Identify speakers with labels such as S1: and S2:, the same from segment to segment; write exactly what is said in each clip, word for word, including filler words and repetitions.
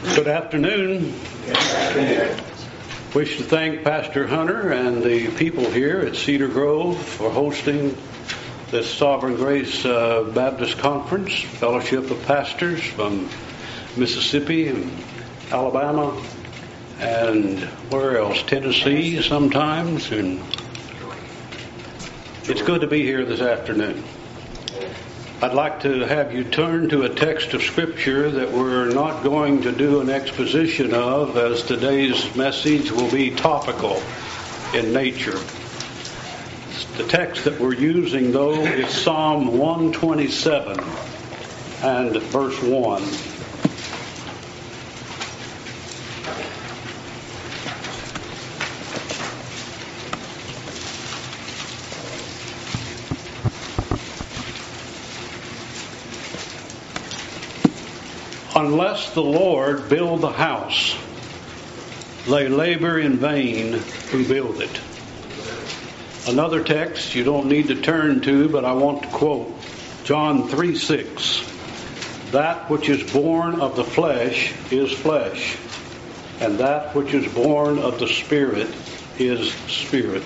S1: Good afternoon. Wish to thank Pastor Hunter and the people here at Cedar Grove for hosting this Sovereign Grace uh, Baptist Conference, Fellowship of Pastors from Mississippi and Alabama and where else? Tennessee sometimes. And it's good to be here this afternoon. I'd like to have you turn to a text of Scripture that we're not going to do an exposition of, as today's message will be topical in nature. The text that we're using, though, is Psalm one twenty-seven and verse one. Unless the Lord build the house, they labor in vain who build it. Another text you don't need to turn to, but I want to quote John three six. That which is born of the flesh is flesh, and that which is born of the Spirit is spirit.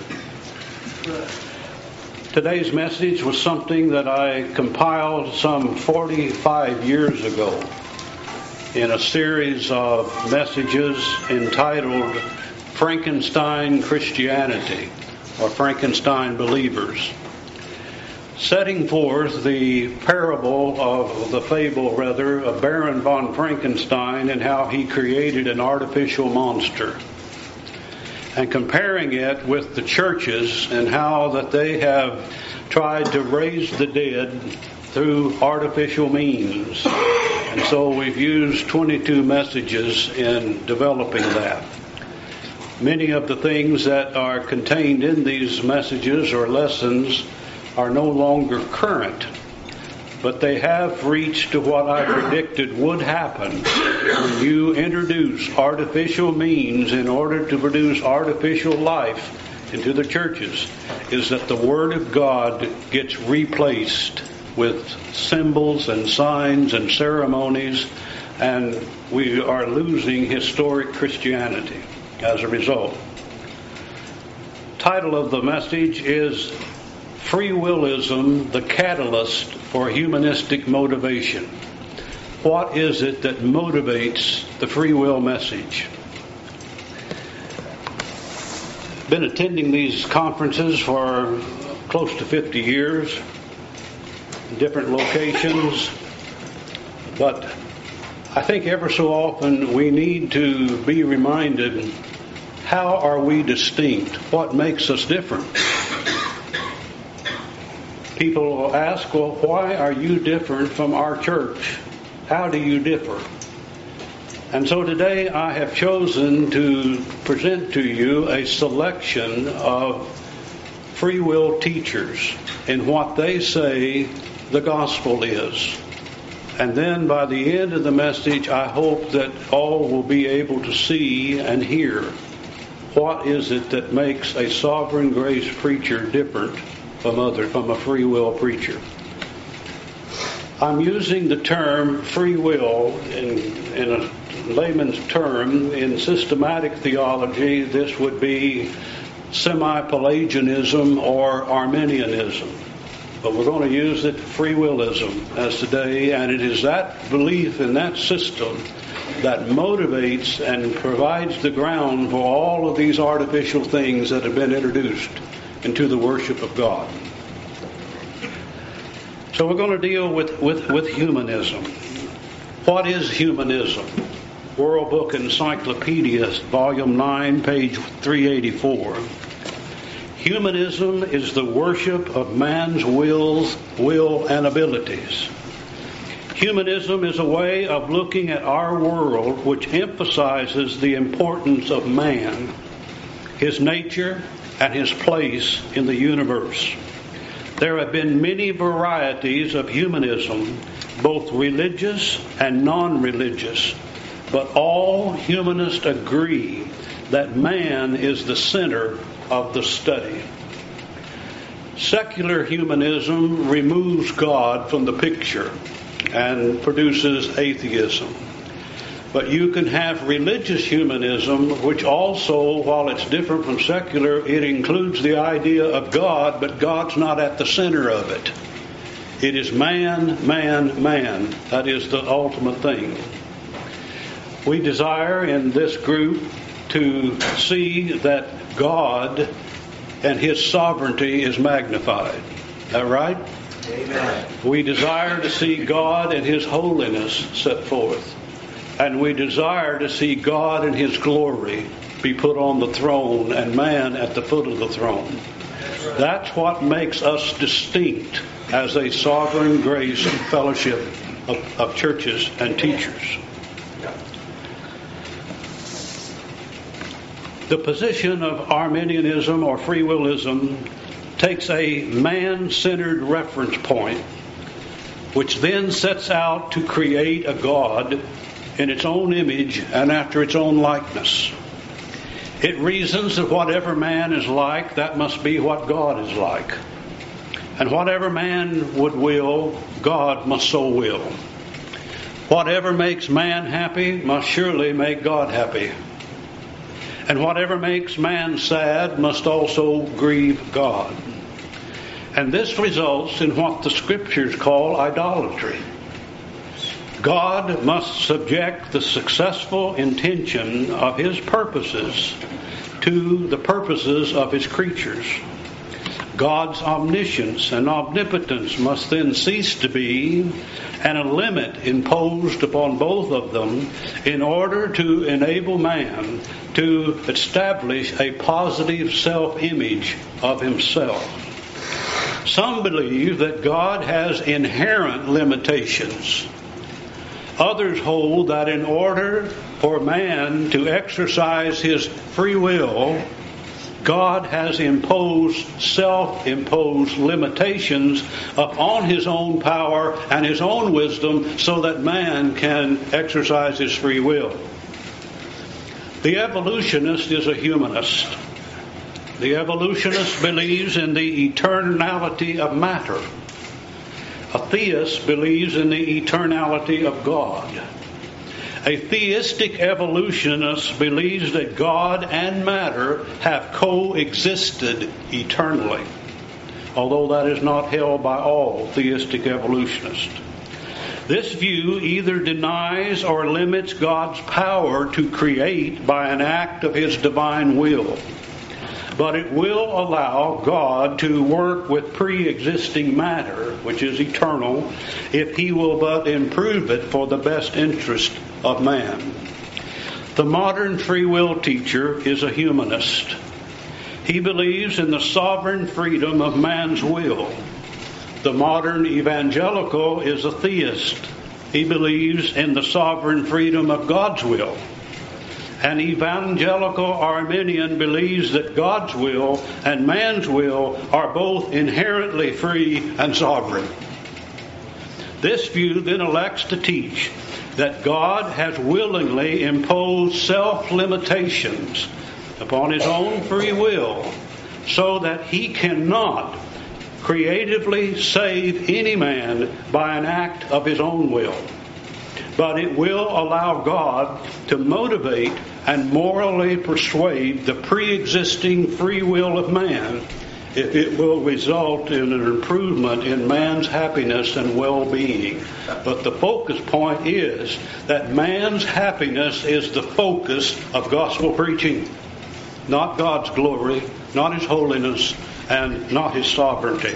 S1: Today's message was something that I compiled some forty-five years ago in a series of messages entitled Frankenstein Christianity, or Frankenstein Believers, setting forth the parable of the fable, rather, of Baron von Frankenstein and how he created an artificial monster, and comparing it with the churches and how that they have tried to raise the dead through artificial means. And so we've used twenty-two messages in developing that. Many of the things that are contained in these messages or lessons are no longer current, but they have reached to what I predicted would happen when you introduce artificial means in order to produce artificial life into the churches, is that the Word of God gets replaced with symbols and signs and ceremonies, and we are losing historic Christianity as a result. Title of the message is Free Willism, the Catalyst for Humanistic Motivation. What is it that motivates the free will message? Been attending these conferences for close to fifty years, different locations, but I think ever so often we need to be reminded, how are we distinct? What makes us different? People will ask, well, why are you different from our church? How do you differ? And so today I have chosen to present to you a selection of free will teachers in what they say the gospel is. And then by the end of the message, I hope that all will be able to see and hear what is it that makes a sovereign grace preacher different from other, from a free will preacher. I'm using the term free will in, in a layman's term. In systematic theology, this would be semi-Pelagianism or Arminianism. But we're going to use it free willism as today, and it is that belief in that system that motivates and provides the ground for all of these artificial things that have been introduced into the worship of God. So we're going to deal with, with, with humanism. What is humanism? World Book Encyclopedia, Volume nine, page three eighty-four. Humanism is the worship of man's wills, will and abilities. Humanism is a way of looking at our world which emphasizes the importance of man, his nature, and his place in the universe. There have been many varieties of humanism, both religious and non-religious, but all humanists agree that man is the center of the study. Secular humanism removes God from the picture and produces atheism. But you can have religious humanism, which also, while it's different from secular, it includes the idea of God, but God's not at the center of it. It is man, man, man. That is the ultimate thing. We desire in this group to see that God and His sovereignty is magnified. Is that right?
S2: Amen.
S1: We desire to see God and His holiness set forth. And we desire to see God and His glory be put on the throne and man at the foot of the throne. That's what makes us distinct as a sovereign grace and fellowship of, of churches and teachers. The position of Arminianism or free willism takes a man-centered reference point, which then sets out to create a God in its own image and after its own likeness. It reasons that whatever man is like, that must be what God is like. And whatever man would will, God must so will. Whatever makes man happy must surely make God happy. And whatever makes man sad must also grieve God. And this results in what the Scriptures call idolatry. God must subject the successful intention of His purposes to the purposes of His creatures. God's omniscience and omnipotence must then cease to be, and a limit imposed upon both of them in order to enable man to establish a positive self-image of himself. Some believe that God has inherent limitations. Others hold that in order for man to exercise his free will, God has imposed self-imposed limitations upon His own power and His own wisdom so that man can exercise his free will. The evolutionist is a humanist. The evolutionist believes in the eternality of matter. A theist believes in the eternality of God. A theistic evolutionist believes that God and matter have coexisted eternally, although that is not held by all theistic evolutionists. This view either denies or limits God's power to create by an act of His divine will, but it will allow God to work with pre-existing matter, which is eternal, if He will but improve it for the best interest of man. The modern free will teacher is a humanist. He believes in the sovereign freedom of man's will. The modern evangelical is a theist. He believes in the sovereign freedom of God's will. An evangelical Arminian believes that God's will and man's will are both inherently free and sovereign. This view then elects to teach that God has willingly imposed self-limitations upon His own free will so that He cannot creatively save any man by an act of His own will. But it will allow God to motivate and morally persuade the pre-existing free will of man if it will result in an improvement in man's happiness and well-being. But the focus point is that man's happiness is the focus of gospel preaching, not God's glory, not His holiness, and not His sovereignty.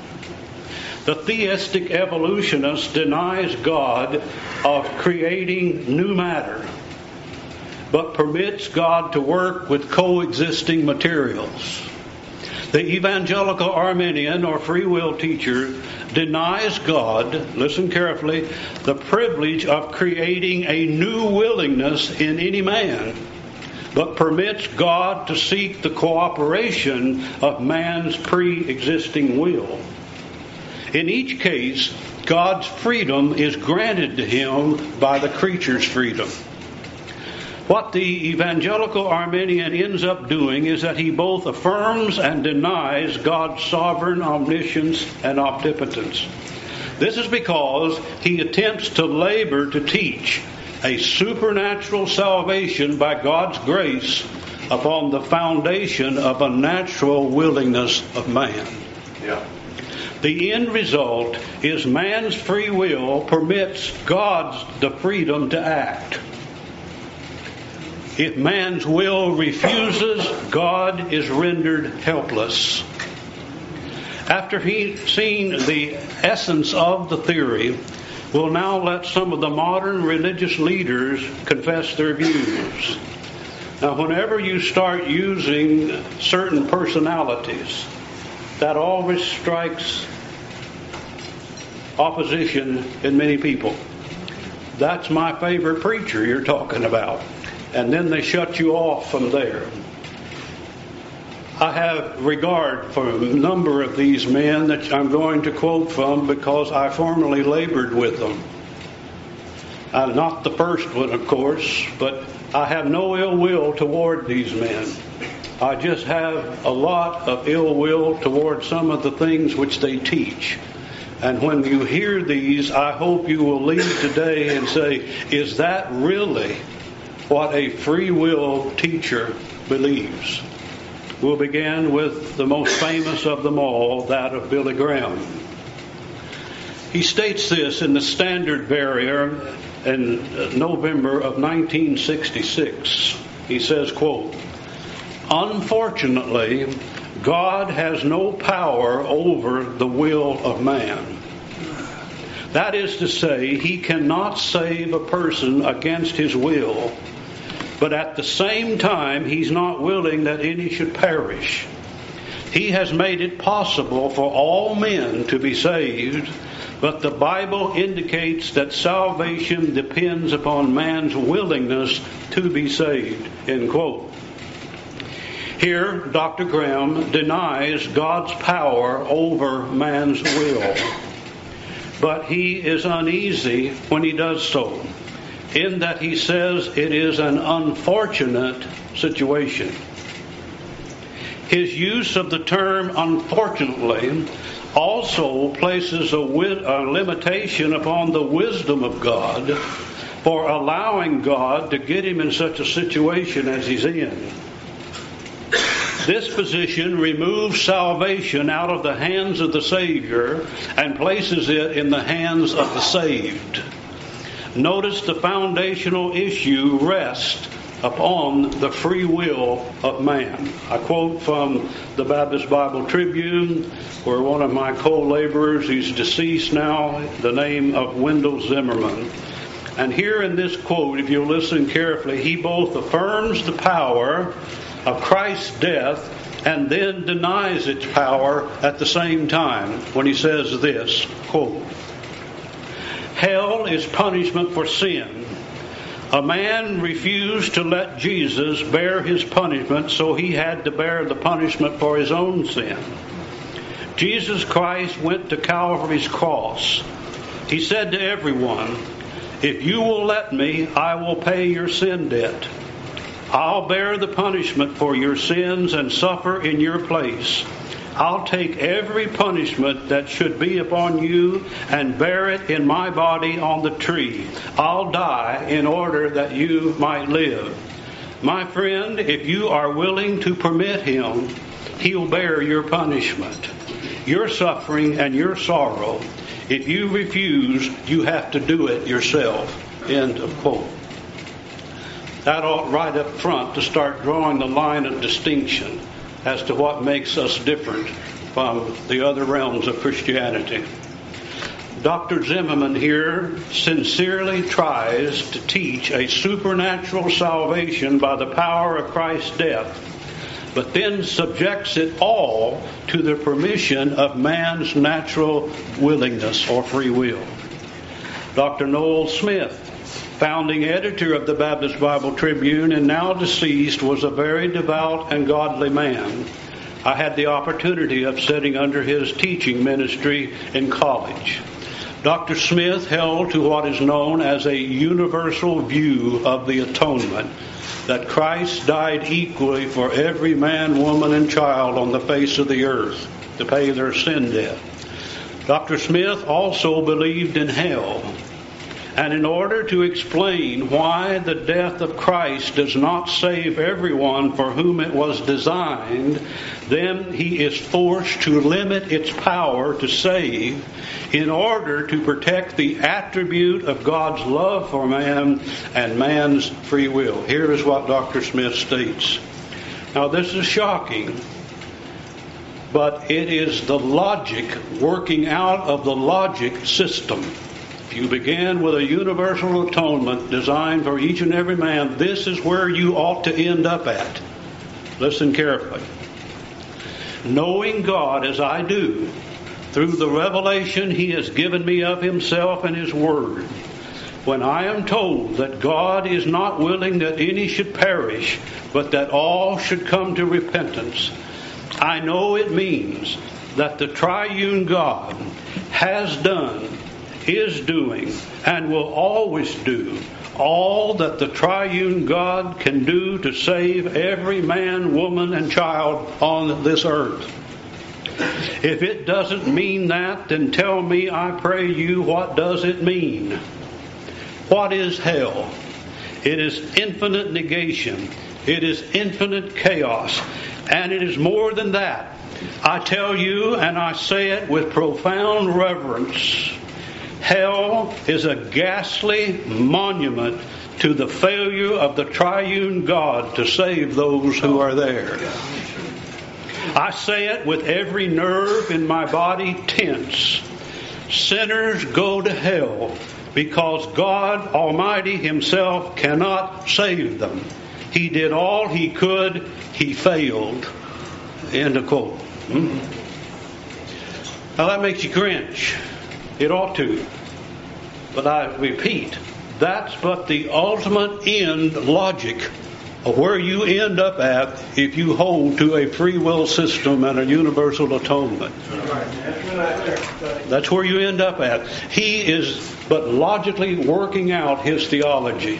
S1: The theistic evolutionist denies God of creating new matter, but permits God to work with coexisting materials. The evangelical Arminian or free will teacher denies God, listen carefully, the privilege of creating a new willingness in any man, but permits God to seek the cooperation of man's pre-existing will. In each case, God's freedom is granted to him by the creature's freedom. What the evangelical Arminian ends up doing is that he both affirms and denies God's sovereign omniscience and omnipotence. This is because he attempts to labor to teach a supernatural salvation by God's grace upon the foundation of a natural willingness of man.
S2: Yeah.
S1: The end result is man's free will permits God's the freedom to act. If man's will refuses, God is rendered helpless. After he's seen the essence of the theory, we'll now let some of the modern religious leaders confess their views. Now, whenever you start using certain personalities, that always strikes opposition in many people. That's my favorite preacher you're talking about. And then they shut you off from there. I have regard for a number of these men that I'm going to quote from because I formerly labored with them. Uh, not the first one, of course, but I have no ill will toward these men. I just have a lot of ill will toward some of the things which they teach. And when you hear these, I hope you will leave today and say, is that really what a free will teacher believes? We'll begin with the most famous of them all, that of Billy Graham. He states this in the Standard Bearer in November of nineteen sixty-six. He says, quote, "Unfortunately, God has no power over the will of man. That is to say, He cannot save a person against his will, but at the same time, He's not willing that any should perish. He has made it possible for all men to be saved, but the Bible indicates that salvation depends upon man's willingness to be saved." End quote. Here, Doctor Graham denies God's power over man's will, but he is uneasy when he does so, in that he says it is an unfortunate situation. His use of the term "unfortunately" also places a, wi- a limitation upon the wisdom of God for allowing God to get him in such a situation as he's in. This position removes salvation out of the hands of the Savior and places it in the hands of the saved. Notice the foundational issue rests upon the free will of man. I quote from the Baptist Bible Tribune, where one of my co-laborers, he's deceased now, the name of Wendell Zimmerman. And here in this quote, if you listen carefully, he both affirms the power of Christ's death and then denies its power at the same time when he says this, quote, "Hell is punishment for sin. A man refused to let Jesus bear his punishment, so he had to bear the punishment for his own sin. Jesus Christ went to Calvary's cross. He said to everyone, 'If you will let me, I will pay your sin debt. I'll bear the punishment for your sins and suffer in your place. I'll take every punishment that should be upon you and bear it in my body on the tree. I'll die in order that you might live. My friend, if you are willing to permit him, he'll bear your punishment, your suffering and your sorrow. If you refuse, you have to do it yourself." End of quote. That ought right up front to start drawing the line of distinction as to what makes us different from the other realms of Christianity. Doctor Zimmerman here sincerely tries to teach a supernatural salvation by the power of Christ's death, but then subjects it all to the permission of man's natural willingness or free will. Doctor Noel Smith, founding editor of the Baptist Bible Tribune and now deceased, was a very devout and godly man. I had the opportunity of sitting under his teaching ministry in college. Doctor Smith held to what is known as a universal view of the atonement, that Christ died equally for every man, woman, and child on the face of the earth to pay their sin debt. Doctor Smith also believed in hell, And in order to explain why the death of Christ does not save everyone for whom it was designed, then he is forced to limit its power to save in order to protect the attribute of God's love for man and man's free will. Here is what Doctor Smith states. Now, this is shocking, but it is the logic working out of the logic system. If you begin with a universal atonement designed for each and every man, this is where you ought to end up at. Listen carefully. Knowing God as I do, through the revelation He has given me of Himself and His Word, when I am told that God is not willing that any should perish, but that all should come to repentance, I know it means that the triune God has done, is doing, and will always do all that the triune God can do to save every man, woman, and child on this earth. If it doesn't mean that, then tell me, I pray you, what does it mean? What is hell? It is infinite negation. It is infinite chaos. And it is more than that. I tell you, and I say it with profound reverence, hell is a ghastly monument to the failure of the triune God to save those who are there. I say it with every nerve in my body tense. Sinners go to hell because God Almighty Himself cannot save them. He did all He could. He failed. End of quote. Hmm? Now that makes you cringe. It ought to. But I repeat, that's but the ultimate end logic of where you end up at if you hold to a free will system and a universal atonement. That's where you end up at. He is but logically working out his theology.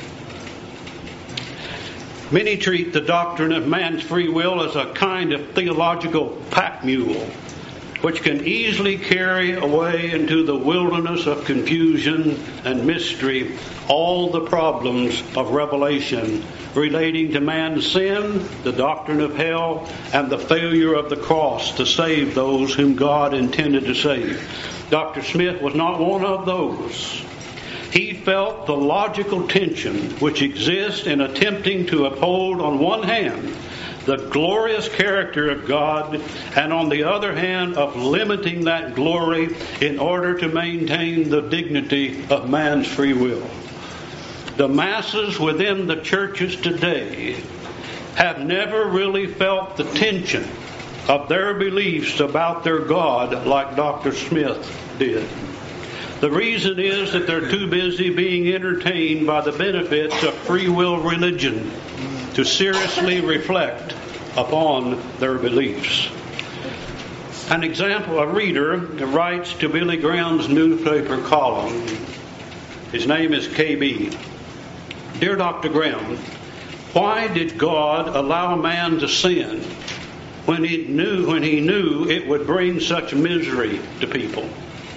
S1: Many treat the doctrine of man's free will as a kind of theological pack mule, which can easily carry away into the wilderness of confusion and mystery all the problems of revelation relating to man's sin, the doctrine of hell, and the failure of the cross to save those whom God intended to save. Doctor Smith was not one of those. He felt the logical tension which exists in attempting to uphold on one hand the glorious character of God, and on the other hand of limiting that glory in order to maintain the dignity of man's free will. The masses within the churches today have never really felt the tension of their beliefs about their God like Doctor Smith did. The reason is that they're too busy being entertained by the benefits of free will religion to seriously reflect upon their beliefs. An example, a reader writes to Billy Graham's newspaper column. His name is K B. Dear Doctor Graham, why did God allow man to sin when he knew when he knew it would bring such misery to people?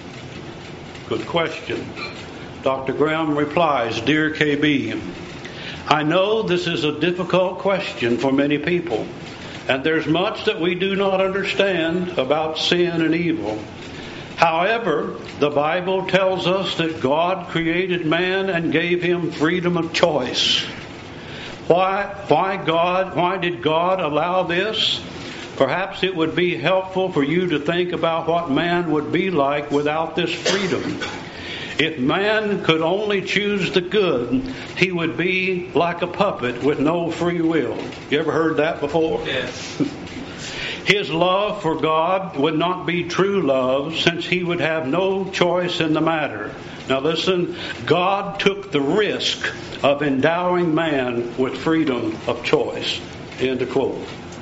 S1: Good question. Doctor Graham replies, Dear K B, I know this is a difficult question for many people, and there's much that we do not understand about sin and evil. However, the Bible tells us that God created man and gave him freedom of choice. Why, why God, why did God allow this? Perhaps it would be helpful for you to think about what man would be like without this freedom. If man could only choose the good, he would be like a puppet with no free will. You ever heard that before? Yes. His love for God would not be true love, since he would have no choice in the matter. Now listen, God took the risk of endowing man with freedom of choice. End of quote.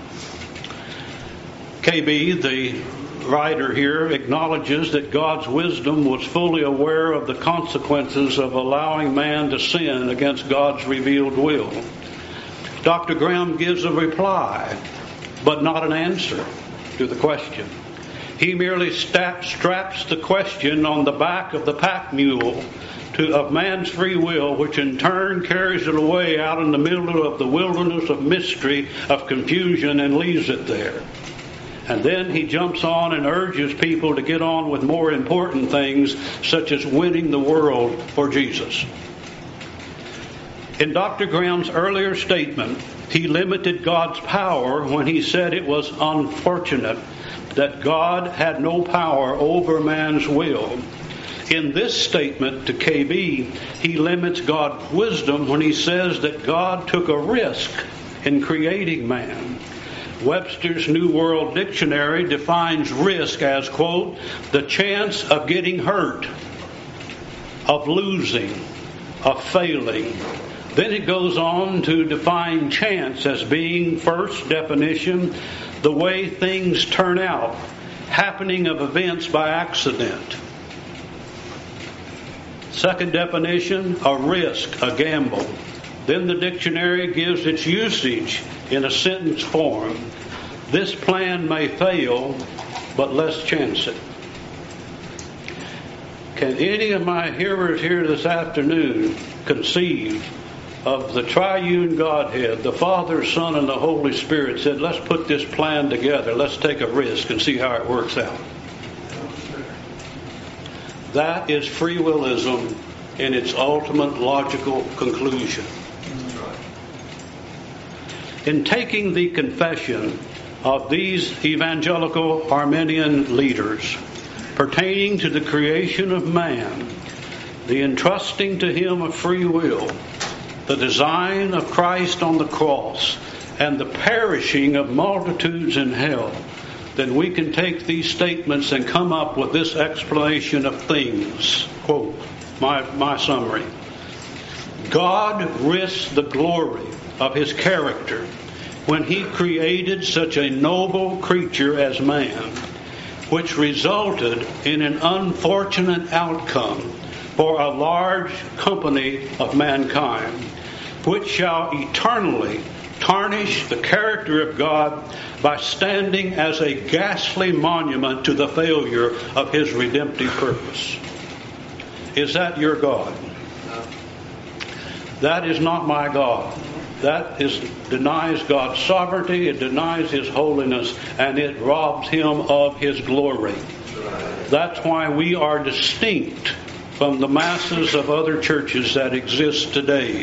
S1: K B, the writer here, acknowledges that God's wisdom was fully aware of the consequences of allowing man to sin against God's revealed will. Doctor Graham gives a reply, but not an answer to the question. He merely sta- straps the question on the back of the pack mule to, of man's free will, which in turn carries it away out in the middle of the wilderness of mystery, of confusion, and leaves it there. And then he jumps on and urges people to get on with more important things, such as winning the world for Jesus. In Doctor Graham's earlier statement, he limited God's power when he said it was unfortunate that God had no power over man's will. In this statement to K B, he limits God's wisdom when he says that God took a risk in creating man. Webster's New World Dictionary defines risk as, quote, the chance of getting hurt, of losing, of failing. Then it goes on to define chance as being, first definition, the way things turn out, happening of events by accident. Second definition, a risk, a gamble. Then the dictionary gives its usage in a sentence form. This plan may fail, but let's chance it. Can any of my hearers here this afternoon conceive of the triune Godhead, the Father, Son, and the Holy Spirit said, let's put this plan together. Let's take a risk and see how it works out. That is free willism in its ultimate logical conclusion. In taking the confession of these evangelical Arminian leaders pertaining to the creation of man, the entrusting to him of free will, the design of Christ on the cross, and the perishing of multitudes in hell, then we can take these statements and come up with this explanation of things. Quote, my, my summary. God risks the glory of his character when he created such a noble creature as man, which resulted in an unfortunate outcome for a large company of mankind, which shall eternally tarnish the character of God by standing as a ghastly monument to the failure of his redemptive purpose. Is that your God? That is not my God. That is denies God's sovereignty, it denies his holiness, and it robs him of his glory. That's why we are distinct from the masses of other churches that exist today.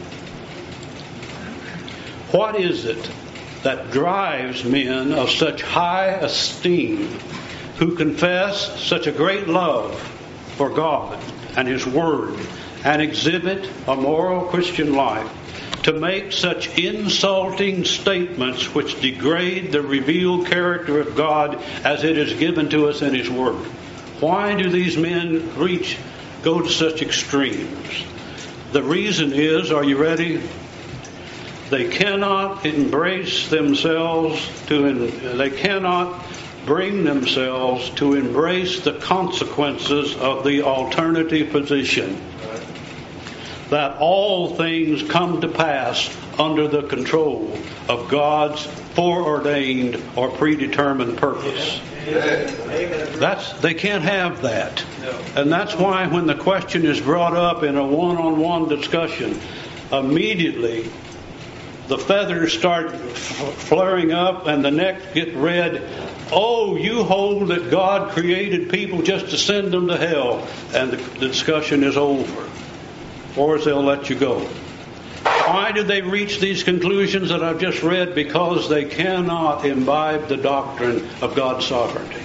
S1: What is it that drives men of such high esteem who confess such a great love for God and his Word and exhibit a moral Christian life to make such insulting statements which degrade the revealed character of God as it is given to us in his Word? Why do these men reach, go to such extremes? The reason is, are you ready? They cannot embrace themselves to, they cannot bring themselves to embrace the consequences of the alternative position. That all things come to pass under the control of God's foreordained or predetermined purpose. That's, they can't have that. And that's why when the question is brought up in a one-on-one discussion, immediately the feathers start flaring up and the necks get red. Oh, you hold that God created people just to send them to hell. And the, the discussion is over. Or they'll let you go. Why do they reach these conclusions that I've just read? Because they cannot imbibe the doctrine of God's sovereignty.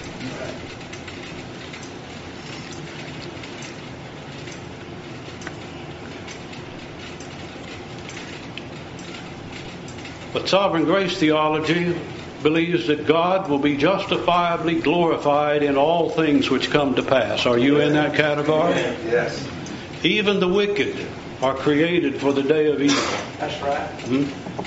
S1: But sovereign grace theology believes that God will be justifiably glorified in all things which come to pass. Are you in that category?
S2: Yes.
S1: Even the wicked are created for the day of evil.
S2: That's right.
S1: Hmm?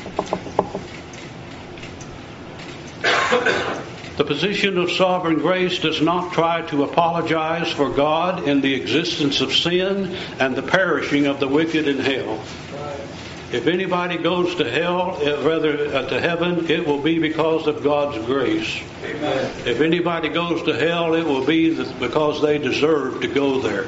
S1: The position of sovereign grace does not try to apologize for God in the existence of sin and the perishing of the wicked in hell. If anybody goes to hell, rather uh, to heaven, it will be because of God's grace.
S2: Amen.
S1: If anybody goes to hell, it will be because they deserve to go there.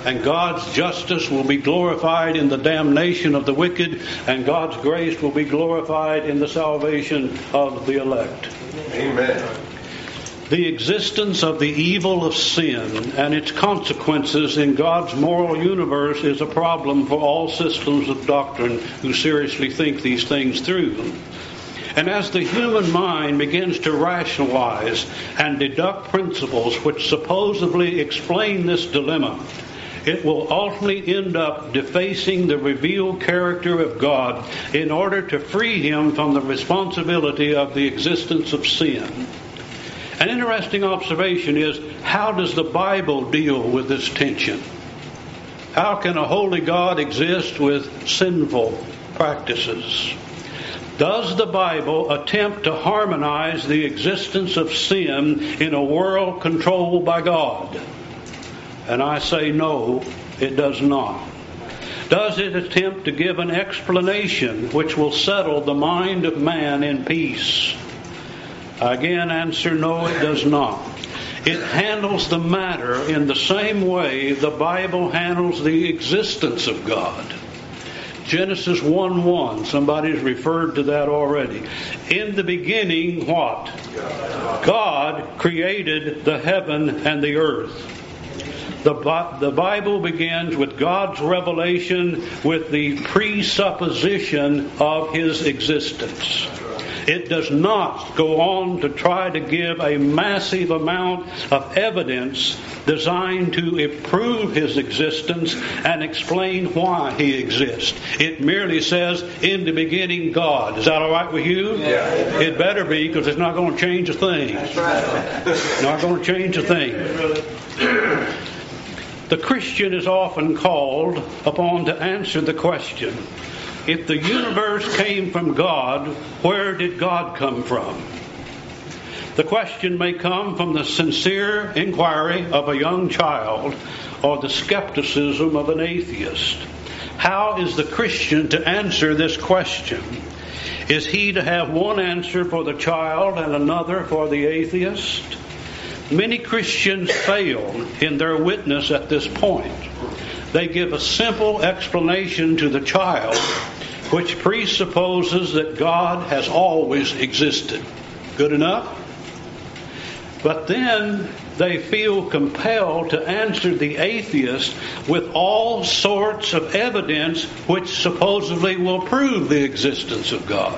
S1: and God's justice will be glorified in the damnation of the wicked, and God's grace will be glorified in the salvation of the elect.
S2: Amen.
S1: The existence of the evil of sin and its consequences in God's moral universe is a problem for all systems of doctrine who seriously think these things through. And as the human mind begins to rationalize and deduct principles which supposedly explain this dilemma, it will ultimately end up defacing the revealed character of God in order to free Him from the responsibility of the existence of sin. An interesting observation is, how does the Bible deal with this tension? How can a holy God exist with sinful practices? Does the Bible attempt to harmonize the existence of sin in a world controlled by God? And I say no, it does not. Does it attempt to give an explanation which will settle the mind of man in peace? Again, answer no, it does not. It handles the matter in the same way the Bible handles the existence of God. Genesis one one, somebody's referred to that already. In the beginning, what? God created the heaven and the earth. The, the Bible begins with God's revelation with the presupposition of His existence. It does not go on to try to give a massive amount of evidence designed to prove His existence and explain why He exists. It merely says, in the beginning, God. Is that all right with you?
S2: Yeah.
S1: It better be, because it's not going to change a thing.
S2: That's right.
S1: Not going to change a thing. The Christian is often called upon to answer the question, if the universe came from God, where did God come from? The question may come from the sincere inquiry of a young child or the skepticism of an atheist. How is the Christian to answer this question? Is he to have one answer for the child and another for the atheist? Many Christians fail in their witness at this point. They give a simple explanation to the child which presupposes that God has always existed. Good enough? But then they feel compelled to answer the atheist with all sorts of evidence which supposedly will prove the existence of God.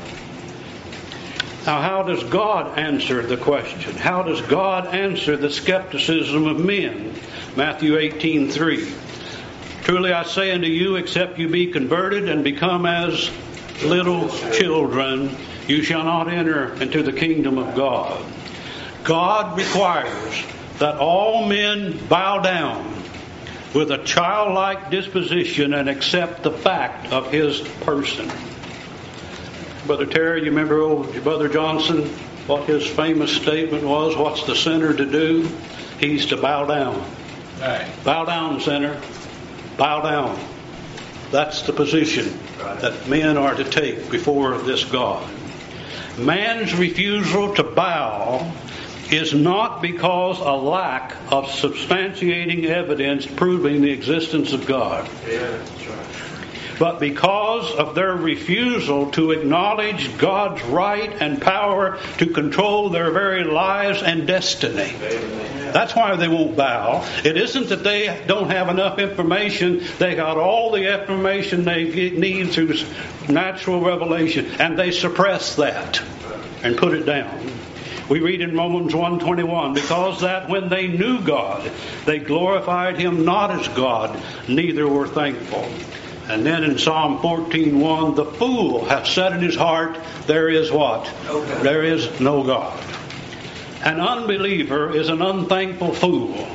S1: Now, how does God answer the question? How does God answer the skepticism of men? Matthew eighteen three. Truly I say unto you, except you be converted and become as little children, you shall not enter into the kingdom of God. God requires that all men bow down with a childlike disposition and accept the fact of His person. Brother Terry, you remember old Brother Johnson, what his famous statement was? What's the sinner to do? He's to bow down.
S2: Right.
S1: Bow down, sinner. Bow down. That's the position that men are to take before this God. Man's refusal to bow is not because a lack of substantiating evidence proving the existence of God.
S2: Yeah, that's right.
S1: But because of their refusal to acknowledge God's right and power to control their very lives and destiny. That's why they won't bow. It isn't that they don't have enough information. They got all the information they need through natural revelation, and they suppress that and put it down. We read in Romans one twenty-one, because that when they knew God, they glorified Him not as God, neither were thankful. And then in Psalm fourteen one, the fool hath said in his heart, there is what?
S2: No God.
S1: There is no God. An unbeliever is an unthankful fool.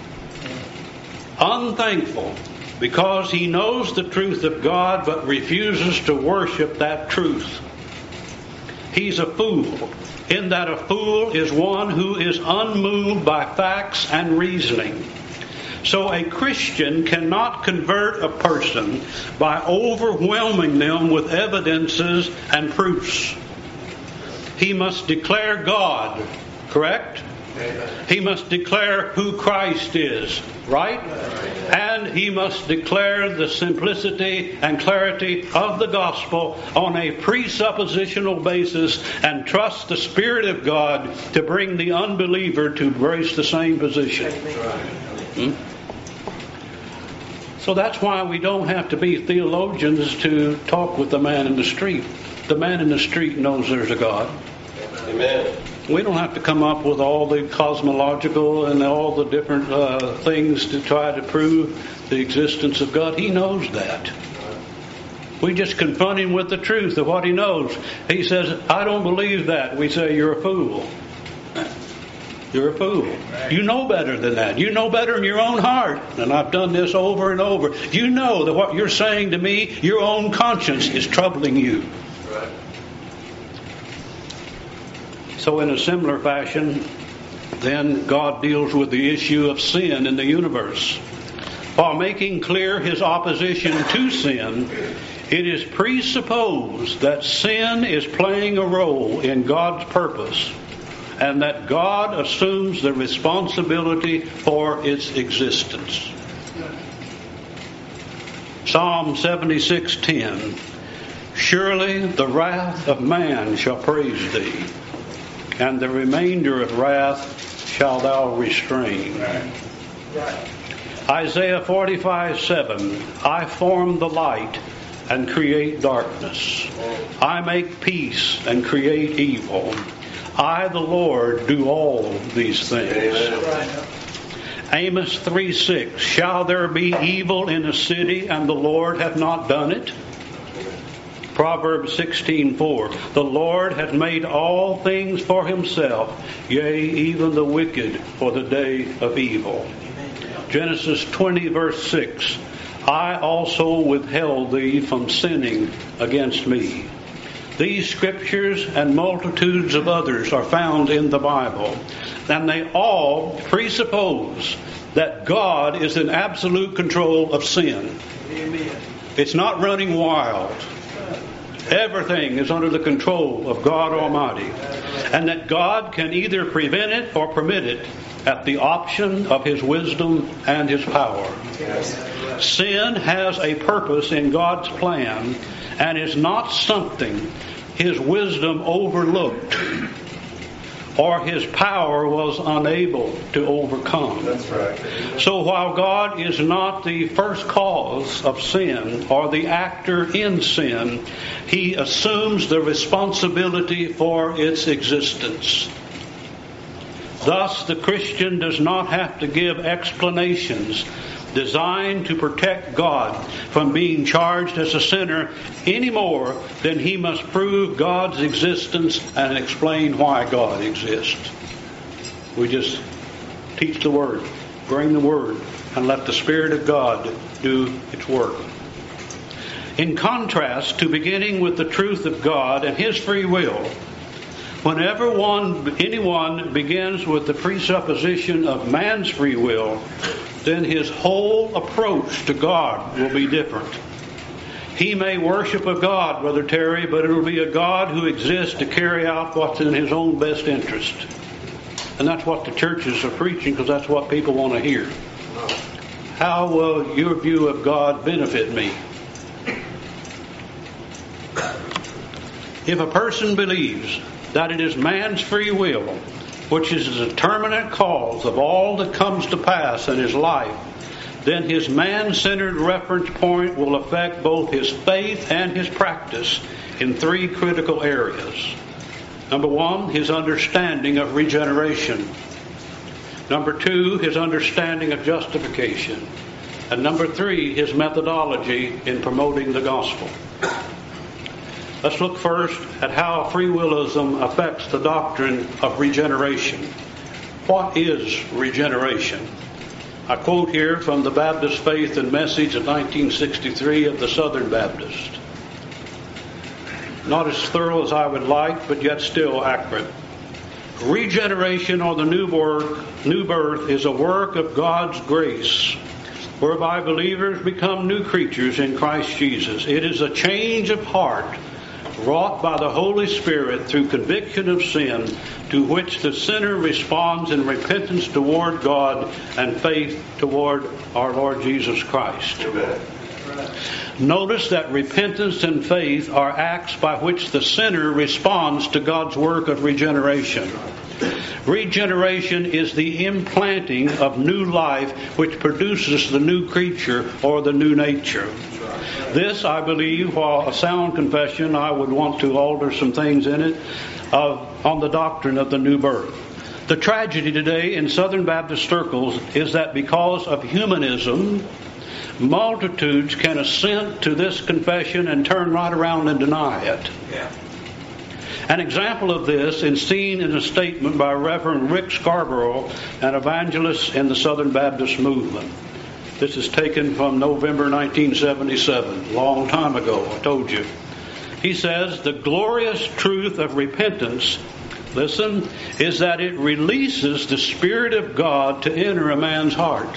S1: Unthankful because he knows the truth of God but refuses to worship that truth. He's a fool, in that a fool is one who is unmoved by facts and reasoning. So a Christian cannot convert a person by overwhelming them with evidences and proofs. He must declare God, correct? He must declare who Christ is, right? And he must declare the simplicity and clarity of the gospel on a presuppositional basis and trust the Spirit of God to bring the unbeliever to embrace the same position. Hmm? So that's why we don't have to be theologians to talk with the man in the street. The man in the street knows there's a God.
S2: Amen.
S1: We don't have to come up with all the cosmological and all the different uh, things to try to prove the existence of God. He knows that. We just confront him with the truth of what he knows. He says, I don't believe that. We say, you're a fool. You're a fool. You know better than that. You know better in your own heart. And I've done this over and over. You know that what you're saying to me, your own conscience is troubling you.
S2: Right.
S1: So in a similar fashion, then God deals with the issue of sin in the universe. While making clear his opposition to sin, it is presupposed that sin is playing a role in God's purpose, and that God assumes the responsibility for its existence. Psalm seventy-six ten. Surely the wrath of man shall praise thee, and the remainder of wrath shalt thou restrain.
S2: Right. Right.
S1: Isaiah forty-five seven. I form the light and create darkness. I make peace and create evil. I, the Lord, do all these things.
S2: Amen.
S1: Amos three six. Shall there be evil in a city, and the Lord hath not done it? Proverbs sixteen four. The Lord hath made all things for himself, yea, even the wicked for the day of evil. Genesis twenty verse six. I also withheld thee from sinning against me. These scriptures and multitudes of others are found in the Bible, and they all presuppose that God is in absolute control of sin.
S3: Amen.
S1: It's not running wild. Everything is under the control of God Almighty, and that God can either prevent it or permit it at the option of his wisdom and his power. Sin has a purpose in God's plan and is not something his wisdom overlooked or his power was unable to overcome.
S2: That's right.
S1: So while God is not the first cause of sin or the actor in sin, he assumes the responsibility for its existence. Thus, the Christian does not have to give explanations designed to protect God from being charged as a sinner any more than he must prove God's existence and explain why God exists. We just teach the Word, bring the Word, and let the Spirit of God do its work. In contrast to beginning with the truth of God and his free will, whenever one, anyone begins with the presupposition of man's free will, then his whole approach to God will be different. He may worship a God, Brother Terry, but it will be a God who exists to carry out what's in his own best interest. And that's what the churches are preaching, because that's what people want to hear. How will your view of God benefit me? If a person believes that it is man's free will which is the determinate cause of all that comes to pass in his life, then his man-centered reference point will affect both his faith and his practice in three critical areas. Number one, his understanding of regeneration. Number two, his understanding of justification. And number three, his methodology in promoting the gospel. Let's look first at how free willism affects the doctrine of regeneration. What is regeneration? I quote here from the Baptist Faith and Message of nineteen sixty-three of the Southern Baptist. Not as thorough as I would like, but yet still accurate. Regeneration, or the new birth, new birth, is a work of God's grace, whereby believers become new creatures in Christ Jesus. It is a change of heart wrought by the Holy Spirit through conviction of sin, to which the sinner responds in repentance toward God and faith toward our Lord Jesus Christ.
S2: Amen.
S1: Notice that repentance and faith are acts by which the sinner responds to God's work of regeneration. Regeneration is the implanting of new life which produces the new creature or the new nature. This, I believe, while a sound confession, I would want to alter some things in it uh, on the doctrine of the new birth. The tragedy today in Southern Baptist circles is that because of humanism, multitudes can assent to this confession and turn right around and deny it.
S2: Yeah.
S1: An example of this is seen in a statement by Reverend Rick Scarborough, an evangelist in the Southern Baptist movement. This is taken from November nineteen seventy-seven, a long time ago, I told you. He says, the glorious truth of repentance, listen, is that it releases the Spirit of God to enter a man's heart.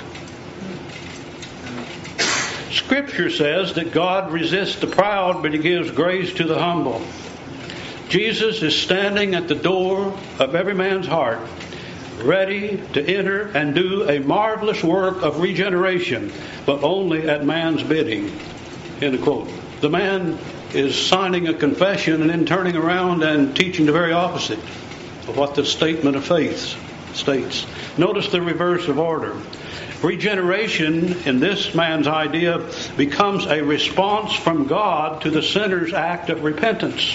S1: Scripture says that God resists the proud, but He gives grace to the humble. Jesus is standing at the door of every man's heart, ready to enter and do a marvelous work of regeneration, but only at man's bidding. End of quote. The man is signing a confession and then turning around and teaching the very opposite of what the statement of faith states. Notice the reverse of order. Regeneration, in this man's idea, becomes a response from God to the sinner's act of repentance.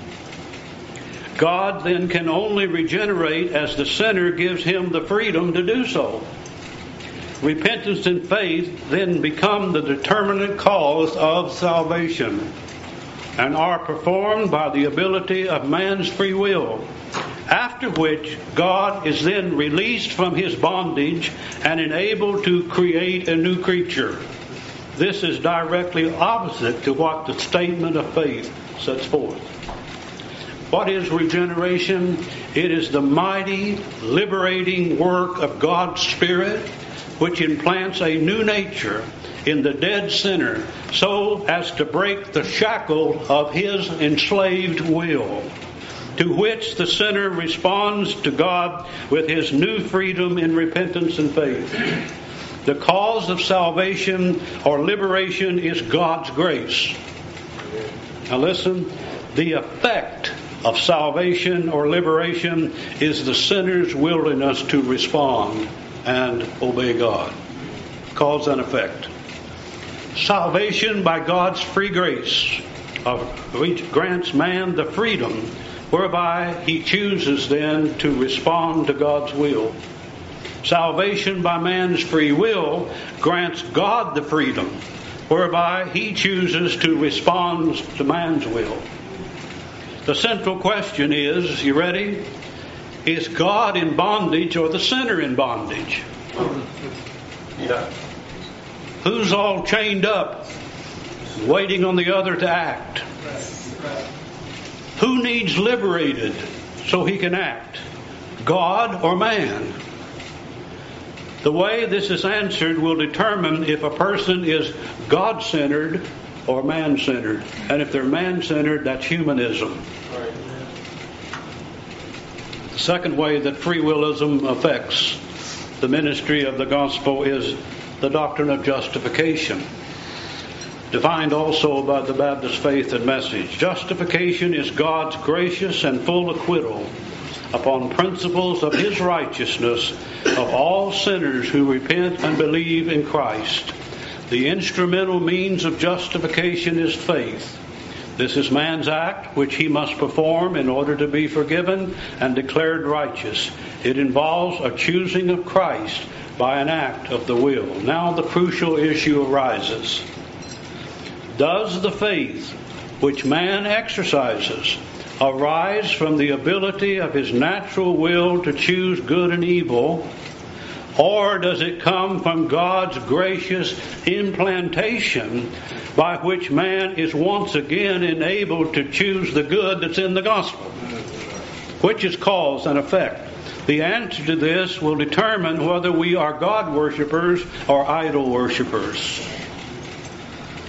S1: God then can only regenerate as the sinner gives him the freedom to do so. Repentance and faith then become the determinant cause of salvation and are performed by the ability of man's free will, after which God is then released from his bondage and enabled to create a new creature. This is directly opposite to what the statement of faith sets forth. What is regeneration? It is the mighty, liberating work of God's Spirit, which implants a new nature in the dead sinner so as to break the shackle of his enslaved will, to which the sinner responds to God with his new freedom in repentance and faith. The cause of salvation or liberation is God's grace. Now listen, the effect of salvation or liberation is the sinner's willingness to respond and obey God. Cause and effect. Salvation by God's free grace of which grants man the freedom whereby he chooses then to respond to God's will. Salvation by man's free will grants God the freedom whereby he chooses to respond to man's will. The central question is, you ready? Is God in bondage or the sinner in bondage?
S2: Yeah.
S1: Who's all chained up, waiting on the other to act? Who needs liberated so he can act? God or man? The way this is answered will determine if a person is God-centered or man-centered. And if they're man-centered, that's humanism.
S2: Right.
S1: The second way that free willism affects the ministry of the gospel is the doctrine of justification, defined also by the Baptist faith and message. Justification is God's gracious and full acquittal upon principles of His righteousness of all sinners who repent and believe in Christ. The instrumental means of justification is faith. This is man's act which he must perform in order to be forgiven and declared righteous. It involves a choosing of Christ by an act of the will. Now the crucial issue arises. Does the faith which man exercises arise from the ability of his natural will to choose good and evil, or does it come from God's gracious implantation by which man is once again enabled to choose the good that's in the gospel? Which is cause and effect? The answer to this will determine whether we are God worshippers or idol worshippers.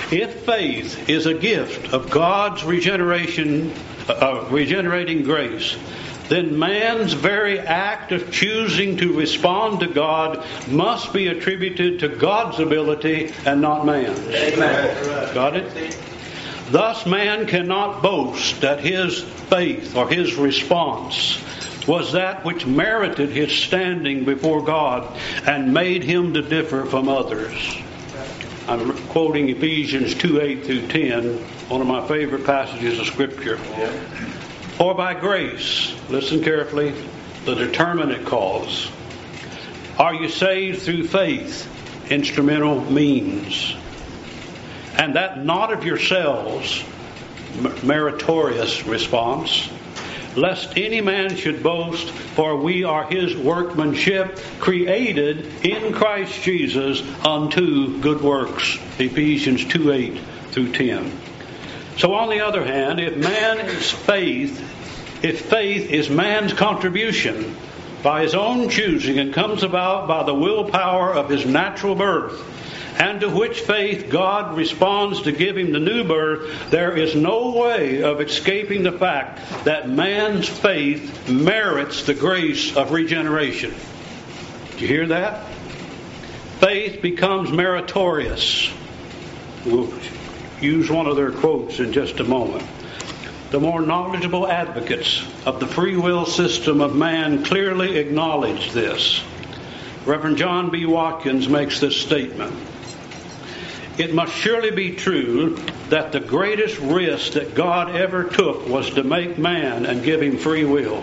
S1: If faith is a gift of God's regeneration, uh, regenerating grace, then man's very act of choosing to respond to God must be attributed to God's ability and not man's.
S2: Amen.
S1: Got it? Thus, man cannot boast that his faith or his response was that which merited his standing before God and made him to differ from others. I'm quoting Ephesians two, eight through ten, one of my favorite passages of Scripture. For by grace, listen carefully, the determinate cause, are you saved through faith, instrumental means, and that not of yourselves, meritorious response, lest any man should boast, for we are his workmanship, created in Christ Jesus unto good works. Ephesians two, eight through ten. So on the other hand, if man is faith, if faith is man's contribution by his own choosing and comes about by the willpower of his natural birth, and to which faith God responds to give him the new birth, there is no way of escaping the fact that man's faith merits the grace of regeneration. Did you hear that? Faith becomes meritorious. We'll use one of their quotes in just a moment. The more knowledgeable advocates of the free will system of man clearly acknowledge this. Reverend John B. Watkins makes this statement. It must surely be true that the greatest risk that God ever took was to make man and give him free will.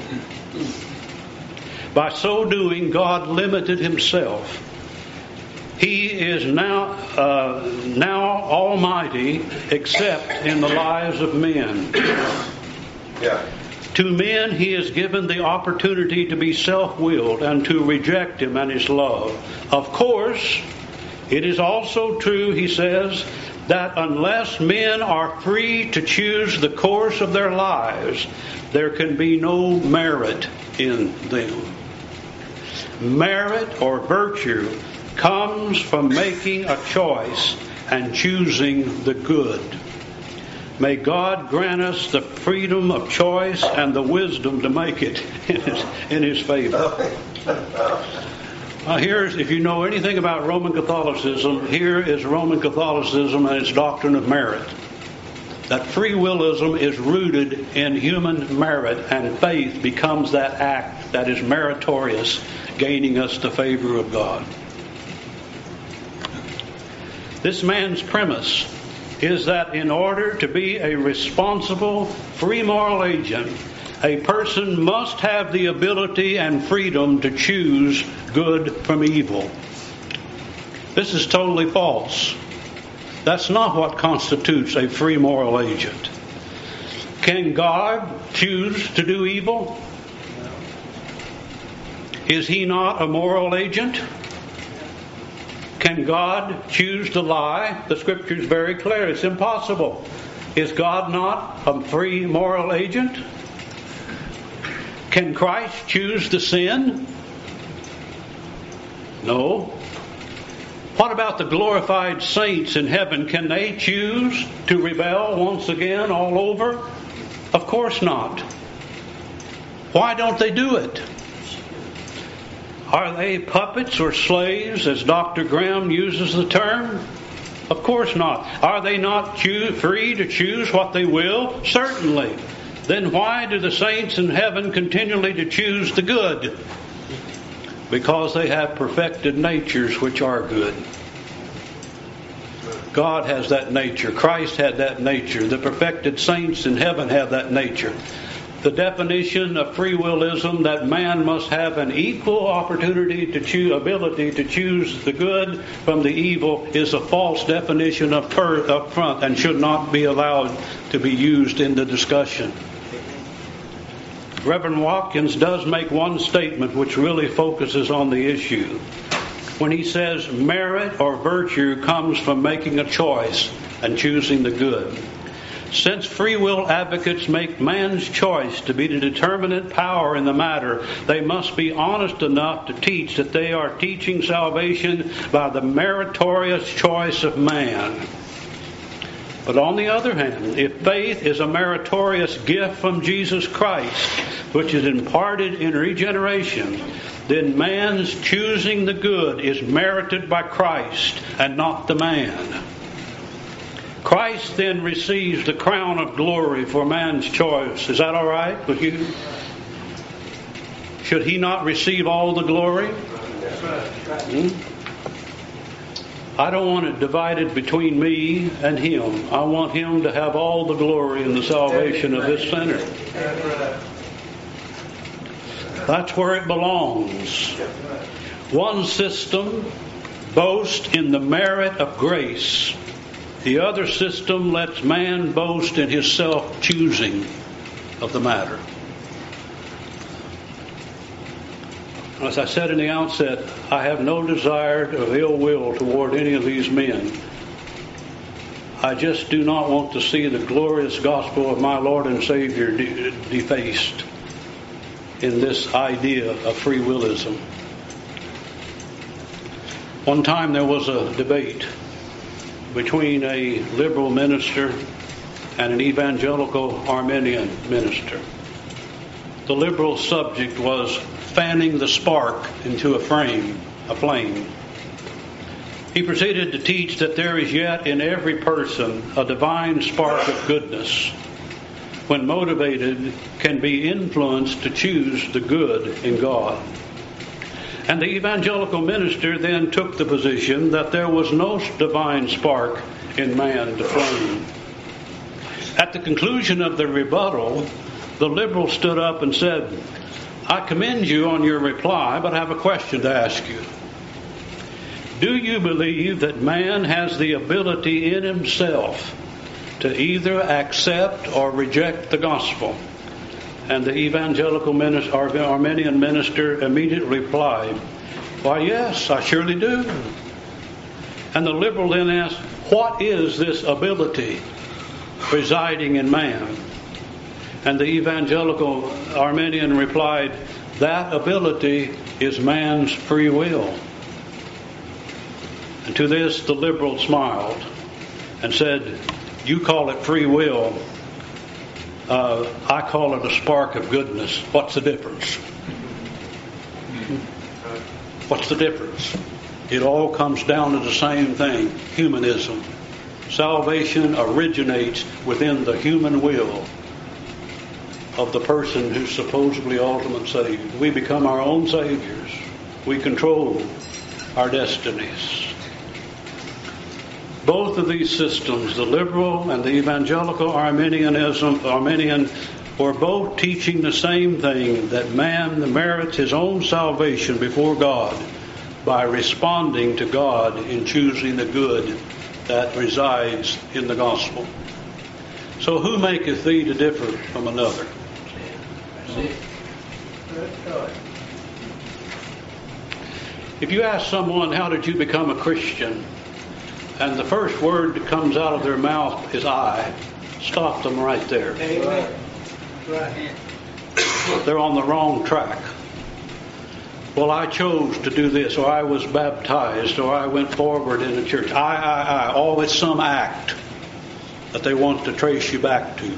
S1: By so doing, God limited himself. He is now uh, now almighty except in the lives of men.
S2: Yeah.
S1: To men he is given the opportunity to be self-willed and to reject him and his love. Of course, it is also true, he says, that unless men are free to choose the course of their lives, there can be no merit in them. Merit or virtue comes from making a choice and choosing the good. May God grant us the freedom of choice and the wisdom to make it in His, in his favor. Uh, here's, if you know anything about Roman Catholicism, here is Roman Catholicism and its doctrine of merit. That free willism is rooted in human merit, and faith becomes that act that is meritorious, gaining us the favor of God. This man's premise is that in order to be a responsible, free moral agent, a person must have the ability and freedom to choose good from evil. This is totally false. That's not what constitutes a free moral agent. Can God choose to do evil? Is He not a moral agent? Can God choose to lie? The Scripture is very clear. It's impossible. Is God not a free moral agent? Can Christ choose to sin? No. What about the glorified saints in heaven? Can they choose to rebel once again all over? Of course not. Why don't they do it? Are they puppets or slaves, as Doctor Graham uses the term? Of course not. Are they not choose, free to choose what they will? Certainly. Then why do the saints in heaven continually to choose the good? Because they have perfected natures which are good. God has that nature. Christ had that nature. The perfected saints in heaven have that nature. The definition of free willism, that man must have an equal opportunity to choose, ability to choose the good from the evil, is a false definition up, per, up front and should not be allowed to be used in the discussion. Reverend Watkins does make one statement which really focuses on the issue. When he says merit or virtue comes from making a choice and choosing the good. Since free will advocates make man's choice to be the determinate power in the matter, they must be honest enough to teach that they are teaching salvation by the meritorious choice of man. But on the other hand, if faith is a meritorious gift from Jesus Christ, which is imparted in regeneration, then man's choosing the good is merited by Christ and not the man. Christ then receives the crown of glory for man's choice. Is that all right with you? Should he not receive all the glory? Hmm? I don't want it divided between me and him. I want him to have all the glory in the salvation of this sinner. That's where it belongs. One system boasts in the merit of grace. The other system lets man boast in his self-choosing of the matter. As I said in the outset, I have no desire of ill will toward any of these men. I just do not want to see the glorious gospel of my Lord and Savior de- defaced in this idea of free willism. One time there was a debate between a liberal minister and an evangelical Arminian minister. The liberal subject was fanning the spark into a flame, a flame. He proceeded to teach that there is yet in every person a divine spark of goodness. When motivated, can be influenced to choose the good in God. And the evangelical minister then took the position that there was no divine spark in man to flame. At the conclusion of the rebuttal, the liberal stood up and said, "I commend you on your reply, but I have a question to ask you. Do you believe that man has the ability in himself to either accept or reject the gospel?" And the evangelical minister, or Arminian minister immediately replied, "Why, yes, I surely do." And the liberal then asked, "What is this ability residing in man?" And the evangelical Arminian replied, "That ability is man's free will." And to this the liberal smiled and said, "You call it free will. Uh, I call it a spark of goodness. What's the difference?" What's the difference? It all comes down to the same thing, humanism. Salvation originates within the human will of the person who's supposedly ultimate Savior. We become our own saviors. We control our destinies. Both of these systems, the liberal and the evangelical Arminianism, Arminian, were both teaching the same thing, that man merits his own salvation before God by responding to God in choosing the good that resides in the gospel. So who maketh thee to differ from another? If you ask someone, "How did you become a Christian?" and the first word that comes out of their mouth is "I," stop them right there.
S2: Amen. Right.
S1: They're on the wrong track. Well, I chose to do this, or I was baptized, or I went forward in the church. I, I, I. Always some act that they want to trace you back to.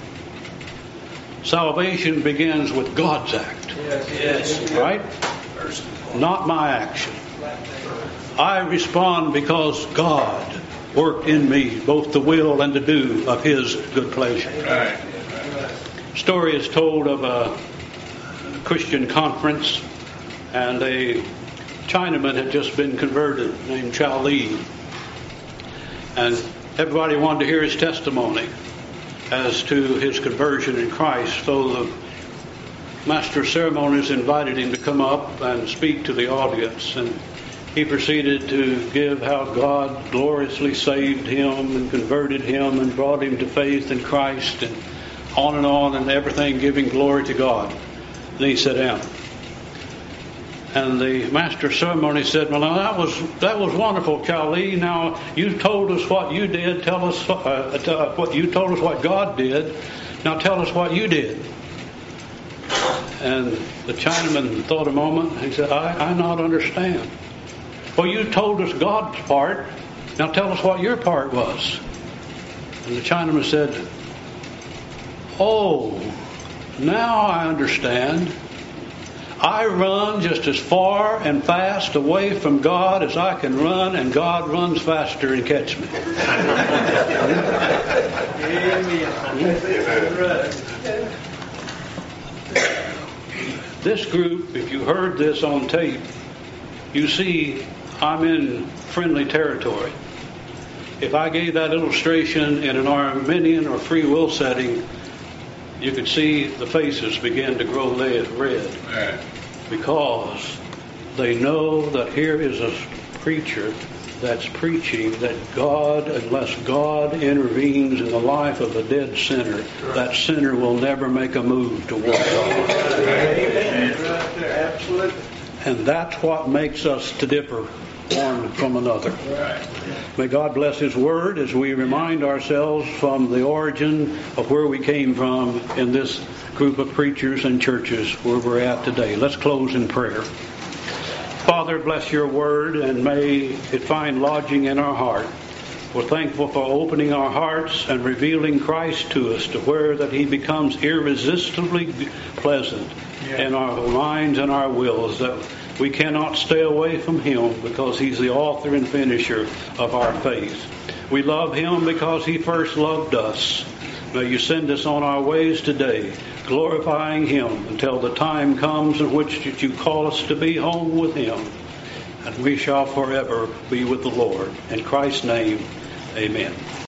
S1: Salvation begins with God's act.
S2: Yes, yes.
S1: Right? Not my action. I respond because God worked in me both the will and the do of His good pleasure.
S2: Right.
S1: Story is told of a Christian conference, and a Chinaman had just been converted named Chow Li. And everybody wanted to hear his testimony as to his conversion in Christ. So the master of ceremonies invited him to come up and speak to the audience. And he proceeded to give how God gloriously saved him and converted him and brought him to faith in Christ, and on and on, and everything giving glory to God. Then he sat down. And the master of ceremony said, "Well, now that was that was wonderful, Chow Li. Now you told us what you did. Tell us uh, t- what you told us what God did. Now tell us what you did." And the Chinaman thought a moment. He said, "I, I not understand." "Well, you told us God's part. Now tell us what your part was." And the Chinaman said, "Oh, now I understand. I run just as far and fast away from God as I can run, and God runs faster and catch me." This group, if you heard this on tape, you see I'm in friendly territory. If I gave that illustration in an Arminian or free will setting, you could see the faces begin to grow red, because they know that here is a preacher that's preaching that God, unless God intervenes in the life of a dead sinner, that sinner will never make a move toward God.
S2: Absolutely.
S1: And that's what makes us to differ one from another. May God bless His Word as we remind ourselves from the origin of where we came from in this group of preachers and churches where we're at today. Let's close in prayer. Father, bless Your Word and may it find lodging in our heart. We're thankful for opening our hearts and revealing Christ to us to where that He becomes irresistibly pleasant in our minds and our wills, that we cannot stay away from Him because He's the author and finisher of our faith. We love Him because He first loved us. May You send us on our ways today, glorifying Him until the time comes in which You call us to be home with Him. And we shall forever be with the Lord. In Christ's name, amen.